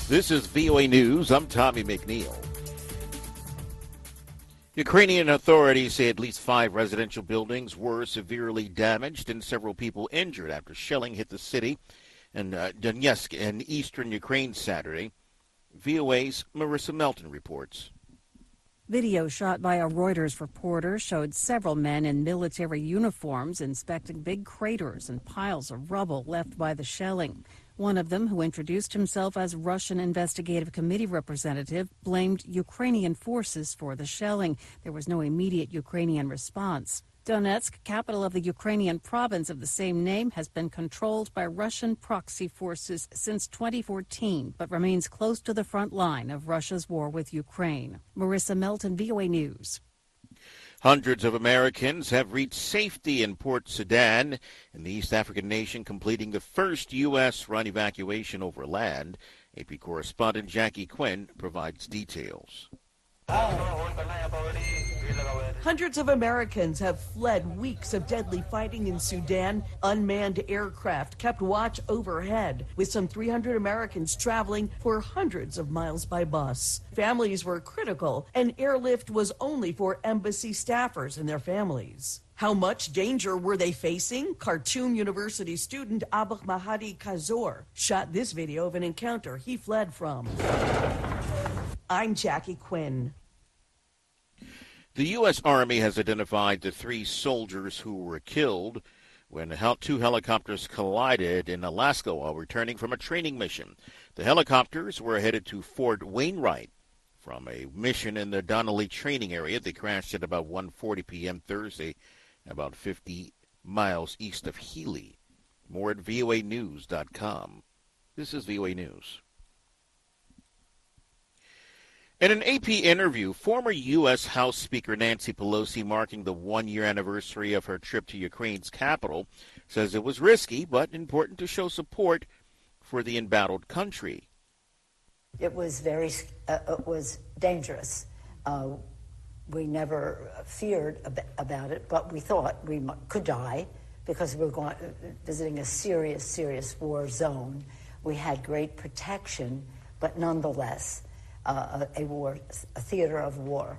This is VOA News. I'm Tommy McNeil. Ukrainian authorities say at least 5 residential buildings were severely damaged and several people injured after shelling hit the city in Donetsk in eastern Ukraine Saturday. VOA's Marissa Melton reports. Video shot by a Reuters reporter showed several men in military uniforms inspecting big craters and piles of rubble left by the shelling. One of them, who introduced himself as Russian Investigative Committee representative, blamed Ukrainian forces for the shelling. There was no immediate Ukrainian response. Donetsk, capital of the Ukrainian province of the same name, has been controlled by Russian proxy forces since 2014, but remains close to the front line of Russia's war with Ukraine. Marissa Melton, VOA News. Hundreds of Americans have reached safety in Port Sudan, in the East African nation, completing the first U.S.-run evacuation over land. AP correspondent Jackie Quinn provides details. Hundreds of Americans have fled weeks of deadly fighting in Sudan. Unmanned aircraft kept watch overhead, with some 300 Americans traveling for hundreds of miles by bus. Families were critical, and airlift was only for embassy staffers and their families. How much danger were they facing? Khartoum University student Abou Mahdi Kazor shot this video of an encounter he fled from. I'm Jackie Quinn. The U.S. Army has identified the 3 soldiers who were killed when 2 helicopters collided in Alaska while returning from a training mission. The helicopters were headed to Fort Wainwright from a mission in the Donnelly training area. They crashed at about 1:40 p.m. Thursday, about 50 miles east of Healy. More at voanews.com. This is VOA News. In an AP interview, former U.S. House Speaker Nancy Pelosi, marking the 1-year anniversary of her trip to Ukraine's capital, says it was risky but important to show support for the embattled country. It was dangerous. We never feared about it, but we thought we could die because we were visiting a serious war zone. We had great protection, but nonetheless, a theater of war.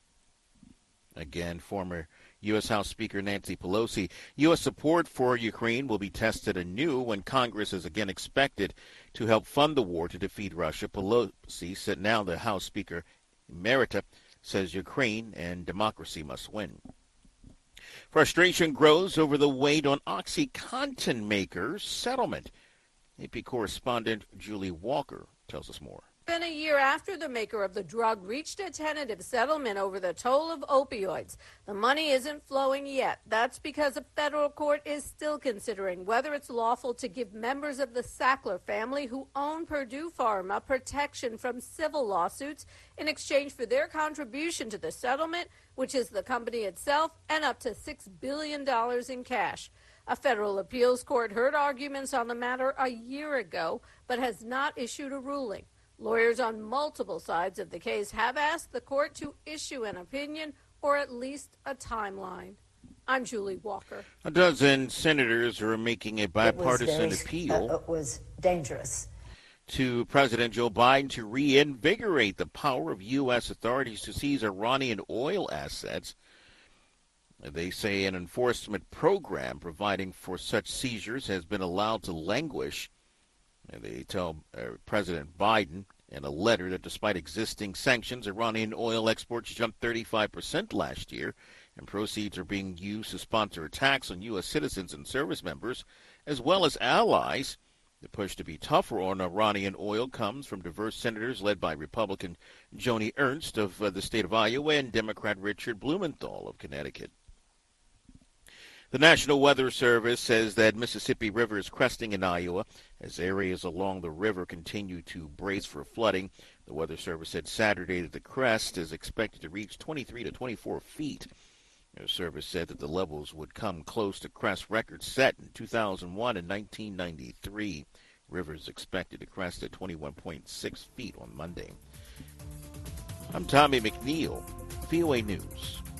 Again, former U.S. House Speaker Nancy Pelosi. U.S. support for Ukraine will be tested anew when Congress is again expected to help fund the war to defeat Russia. Pelosi said now the House Speaker Emerita says Ukraine and democracy must win. Frustration grows over the weight on OxyContin makers' settlement. AP correspondent Julie Walker tells us more. Been a year after the maker of the drug reached a tentative settlement over the toll of opioids. The money isn't flowing yet. That's because a federal court is still considering whether it's lawful to give members of the Sackler family who own Purdue Pharma protection from civil lawsuits in exchange for their contribution to the settlement, which is the company itself, and up to $6 billion in cash. A federal appeals court heard arguments on the matter a year ago, but has not issued a ruling. Lawyers on multiple sides of the case have asked the court to issue an opinion or at least a timeline. I'm Julie Walker. A dozen senators are making a bipartisan appeal. It was dangerous. To President Joe Biden to reinvigorate the power of U.S. authorities to seize Iranian oil assets. They say an enforcement program providing for such seizures has been allowed to languish. And they tell President Biden in a letter that despite existing sanctions, Iranian oil exports jumped 35% last year, and proceeds are being used to sponsor attacks on U.S. citizens and service members, as well as allies. The push to be tougher on Iranian oil comes from diverse senators led by Republican Joni Ernst of the state of Iowa and Democrat Richard Blumenthal of Connecticut. The National Weather Service says that Mississippi River is cresting in Iowa as areas along the river continue to brace for flooding. The Weather Service said Saturday that the crest is expected to reach 23 to 24 feet. The service said that the levels would come close to crest records set in 2001 and 1993. River is expected to crest at 21.6 feet on Monday. I'm Tommy McNeil, VOA News.